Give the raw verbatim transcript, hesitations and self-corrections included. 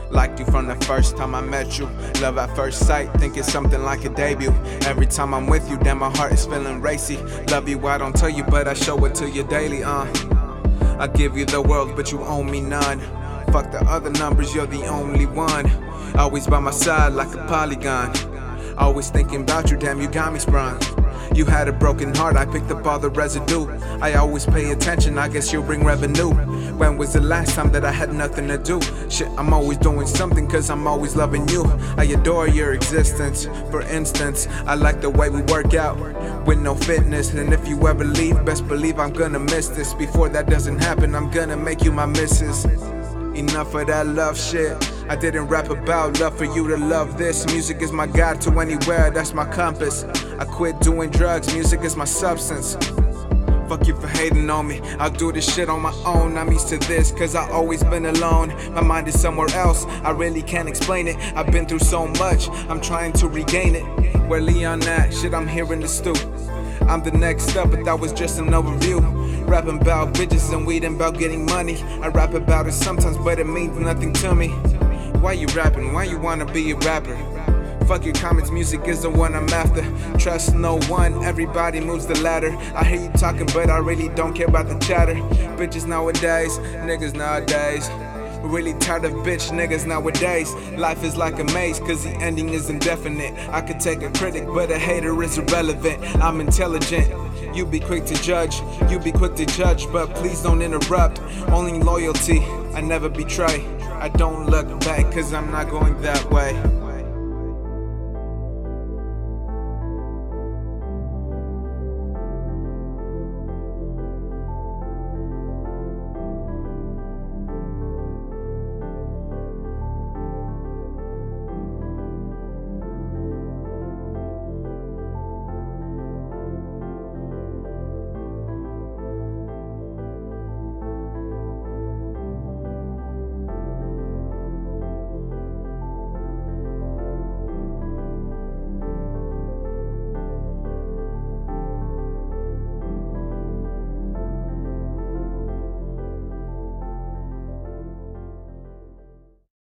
Liked you from the first time I met you. Love at first sight, think it's something like a debut. Every time I'm with you, then my heart is feeling racy. Love you, I don't tell you, but I show it to you daily, uh I give you the world, but you owe me none. Fuck the other numbers, you're the only one. Always by my side like a polygon. Always thinking about you, damn, you got me sprung. You had a broken heart, I picked up all the residue. I always pay attention, I guess you'll bring revenue. When was the last time that I had nothing to do? Shit, I'm always doing something cause I'm always loving you. I adore your existence. For instance, I like the way we work out with no fitness. And if you ever leave, best believe I'm gonna miss this. Before that doesn't happen, I'm gonna make you my missus. Enough of that love shit. I didn't rap about love for you to love this. Music is my guide to anywhere, that's my compass. I quit doing drugs, music is my substance. Fuck you for hating on me, I'll do this shit on my own. I'm used to this, cause I always been alone. My mind is somewhere else, I really can't explain it. I've been through so much, I'm trying to regain it. Where Leon at? Shit, I'm here in the stew. I'm the next up, but that was just an overview. Rapping about bitches and weed and about getting money. I rap about it sometimes, but it means nothing to me. Why you rapping? Why you wanna be a rapper? Fuck your comments, music is the one I'm after. Trust no one, everybody moves the ladder. I hear you talking, but I really don't care about the chatter. Bitches nowadays, niggas nowadays. Really tired of bitch niggas nowadays. Life is like a maze, cause the ending is indefinite. I could take a critic, but a hater is irrelevant. I'm intelligent, you be quick to judge. You be quick to judge, but please don't interrupt. Only loyalty, I never betray. I don't look back, cause I'm not going that way.